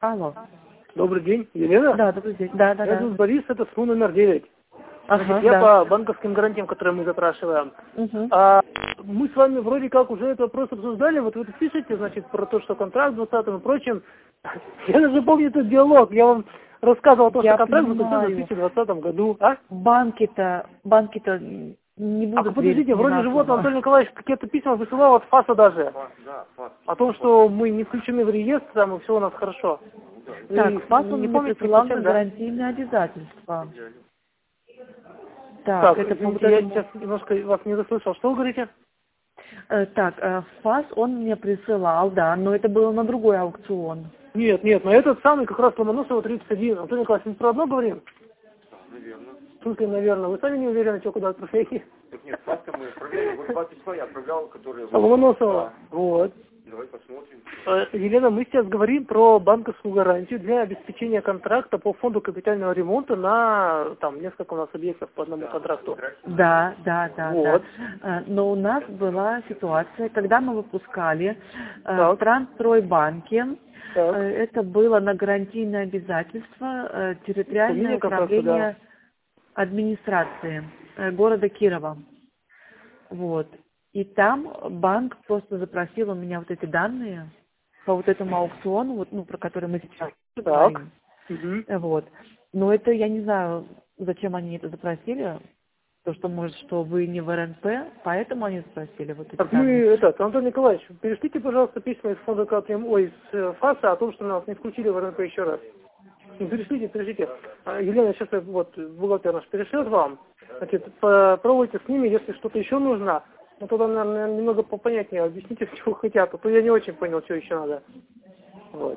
Алло. Добрый день, Елена? Да, добрый день. Да. Я зовут Борис, это СМУ номер 9. Ага, Я да. по банковским гарантиям, которые мы запрашиваем. Угу. Мы с вами вроде как уже этот вопрос обсуждали. Вот вы тут пишете, значит, про то, что контракт с 20-м и прочим. Я даже помню этот диалог. Я вам рассказывал о том, что Я контракт заключен в понимаю. 2020 году. А? Банки-то не будут верить Подождите, мне вроде на же вот слово. Анатолий Николаевич какие-то письма высылал от ФАСа даже. ФАС. О том, что мы не включены в реестр, там, и все у нас хорошо. Так, ФАС он не мне помните, присылал зачем, на да? гарантийные обязательства. Так, Это по извините, вот я этому... сейчас немножко вас не заслышал. Что вы говорите? ФАС он мне присылал, да, но это было на другой аукцион. Нет, но этот самый как раз Ломоносова 31. Антон Николаевич, мы про одно говорим? Наверное. В смысле, наверное. Вы сами не уверены, что куда отправляете? Так нет, ФАС-то мы отправляли. Вот 2 письма я отправлял, которые... Ломоносова. Да. Вот. Давай посмотрим. Елена, мы сейчас говорим про банковскую гарантию для обеспечения контракта по фонду капитального ремонта на там несколько у нас объектов по одному контракту. Да. Вот. Но у нас была ситуация, когда мы выпускали в Так. Трансстройбанке, Так. это было на гарантийное обязательство территориальное Фамилия контракта, управление администрации города Кирова. Вот. И там банк просто запросил у меня вот эти данные по вот этому аукциону, вот, про который мы сейчас говорим. Угу. Вот. Но это, я не знаю, зачем они это запросили. То, что, может, что вы не в РНП, поэтому они запросили вот эти Так данные. Антон Николаевич, перешлите, пожалуйста, письма из фонда из ФАСа о том, что нас не включили в РНП еще раз. Ну, перешлите. Елена, сейчас вот бухгалтер наш перешлет вам. Значит, попробуйте с ними, если что-то еще нужно. Ну, тогда, наверное, немного попонятнее объясните, чего хотят. А то я не очень понял, что еще надо. Вот.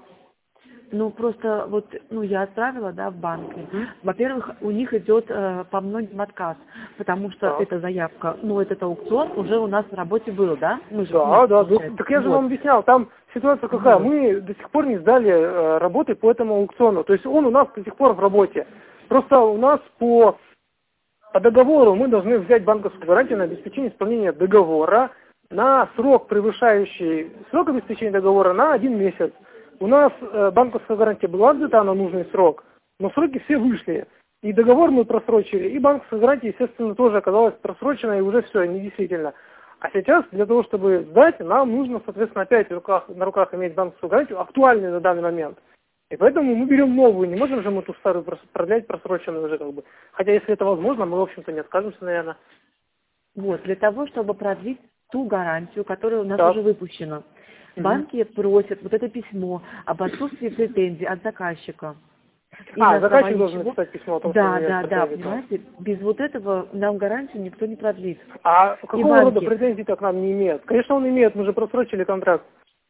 Ну, просто вот, я отправила, да, в банк. Во-первых, у них идет по многим отказ, потому что Так. эта заявка, этот аукцион уже у нас в работе был, да? Мы же, Да. получается. Так я же Вот. вам объяснял, там ситуация какая. Вот. Мы до сих пор не сдали работы по этому аукциону. То есть он у нас до сих пор в работе. Просто у нас по договору мы должны взять банковскую гарантию на обеспечение исполнения договора на срок, превышающий срок обеспечения договора на 1 месяц. У нас банковская гарантия была взята на нужный срок, но сроки все вышли. И договор мы просрочили, и банковская гарантия, естественно, тоже оказалась просрочена, и уже все, недействительно. А сейчас для того, чтобы сдать, нам нужно, соответственно, опять на руках иметь банковскую гарантию, актуальную на данный момент. И поэтому мы берем новую, не можем же мы ту старую продлять, просроченную уже как бы. Хотя, если это возможно, мы, в общем-то, не откажемся, наверное. Вот, для того, чтобы продлить ту гарантию, которая у нас Так. уже выпущена. Банки просят вот это письмо об отсутствии претензий от заказчика. И на Заказчик основании должен чего- написать письмо о том, Да, что понимаете, без вот этого нам гарантию никто не продлит. А И какого рода банки. претензий-то к нам не имеет? Конечно, он имеет, мы же просрочили контракт.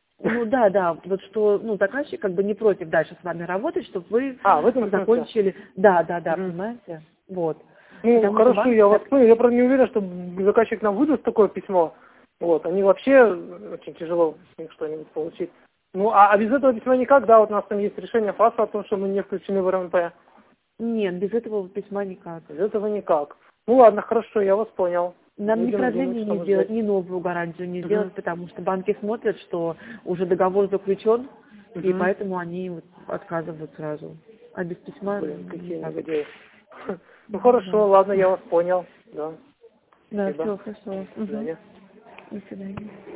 Вот что, заказчик как бы не против дальше с вами работать, чтобы вы В этом смысле? закончили. Да, понимаете? Вот. Ну, Потому хорошо, что банк я вас понял. Я, правда, не уверен, что заказчик нам выдаст такое письмо. Вот, они вообще очень тяжело с них что-нибудь получить. Ну, а без этого письма никак, да, вот у нас там есть решение ФАСа о том, что мы не включены в РНП. Нет, без этого письма никак. Без этого никак. Ну ладно, хорошо, я вас понял. Нам ни Будем продление думать, что не мы сделать, ждать. ни новую гарантию не сделать, потому что банки смотрят, что уже договор заключен, и поэтому они отказывают сразу. А без письма... Какие никак. негодяи. Ну хорошо, ладно, я вас понял. Да. Да, Спасибо. все, хорошо. До свидания. До свидания.